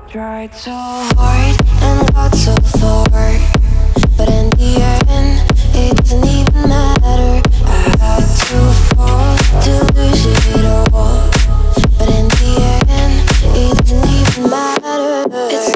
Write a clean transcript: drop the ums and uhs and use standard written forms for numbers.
Tried so hard and got so far, but in the end, it doesn't even matter. I had to fall to lose it all, but in the end, it doesn't even matter. It's